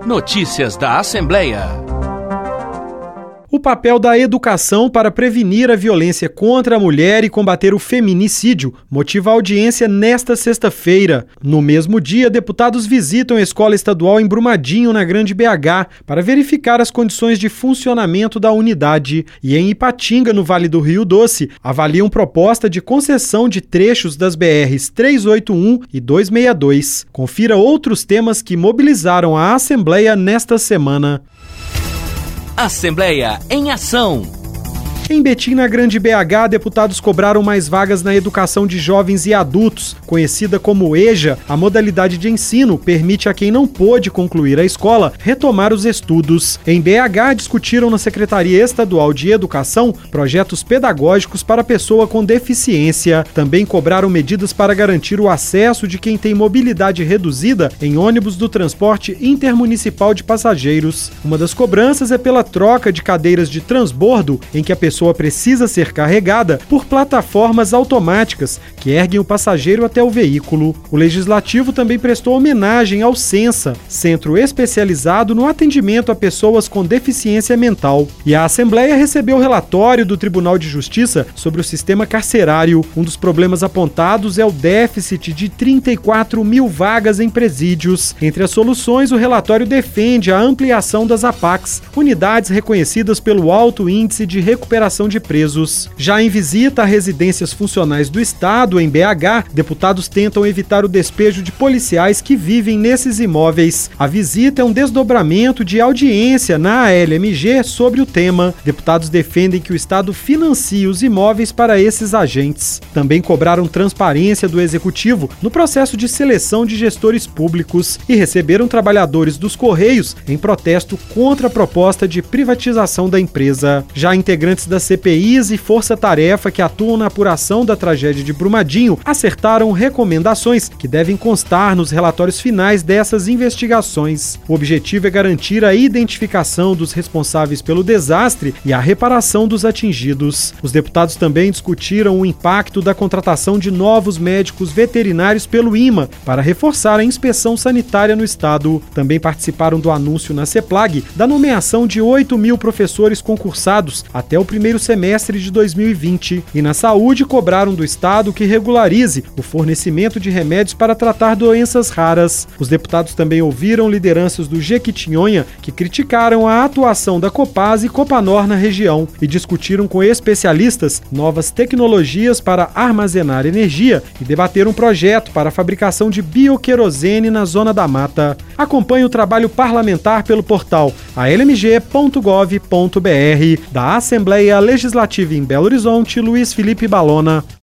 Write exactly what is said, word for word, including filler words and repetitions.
Notícias da Assembleia. O papel da educação para prevenir a violência contra a mulher e combater o feminicídio motiva a audiência nesta sexta-feira. No mesmo dia, deputados visitam a escola estadual em Brumadinho, na Grande B H, para verificar as condições de funcionamento da unidade. E em Ipatinga, no Vale do Rio Doce, avaliam proposta de concessão de trechos das B Rs trezentos e oitenta e um e duzentos e sessenta e dois. Confira outros temas que mobilizaram a Assembleia nesta semana. Assembleia em Ação. Em Betim, na Grande B H, deputados cobraram mais vagas na educação de jovens e adultos. Conhecida como EJA, a modalidade de ensino permite a quem não pôde concluir a escola retomar os estudos. Em B H, discutiram na Secretaria Estadual de Educação projetos pedagógicos para pessoa com deficiência. Também cobraram medidas para garantir o acesso de quem tem mobilidade reduzida em ônibus do transporte intermunicipal de passageiros. Uma das cobranças é pela troca de cadeiras de transbordo, em que a pessoa pessoa precisa ser carregada por plataformas automáticas que erguem o passageiro até o veículo. O Legislativo também prestou homenagem ao Sensa, centro especializado no atendimento a pessoas com deficiência mental. E a Assembleia recebeu o relatório do Tribunal de Justiça sobre o sistema carcerário. Um dos problemas apontados é o déficit de trinta e quatro mil vagas em presídios. Entre as soluções, o relatório defende a ampliação das A P A Cs, unidades reconhecidas pelo alto índice de recuperação de presos. Já em visita a residências funcionais do Estado, em B H, deputados tentam evitar o despejo de policiais que vivem nesses imóveis. A visita é um desdobramento de audiência na A L M G sobre o tema. Deputados defendem que o Estado financie os imóveis para esses agentes. Também cobraram transparência do Executivo no processo de seleção de gestores públicos e receberam trabalhadores dos Correios em protesto contra a proposta de privatização da empresa. Já integrantes da das C P Is e força-tarefa que atuam na apuração da tragédia de Brumadinho acertaram recomendações que devem constar nos relatórios finais dessas investigações. O objetivo é garantir a identificação dos responsáveis pelo desastre e a reparação dos atingidos. Os deputados também discutiram o impacto da contratação de novos médicos veterinários pelo I M A para reforçar a inspeção sanitária no estado. Também participaram do anúncio na CEPLAG da nomeação de oito mil professores concursados até o primeiro semestre de dois mil e vinte. E na saúde, cobraram do Estado que regularize o fornecimento de remédios para tratar doenças raras. Os deputados também ouviram lideranças do Jequitinhonha que criticaram a atuação da Copasa e Copanor na região e discutiram com especialistas novas tecnologias para armazenar energia e debateram um projeto para a fabricação de bioquerosene na Zona da Mata. Acompanhe o trabalho parlamentar pelo portal a l m g ponto gov ponto b r. Da Assembleia Legislativa em Belo Horizonte, Luiz Felipe Balona.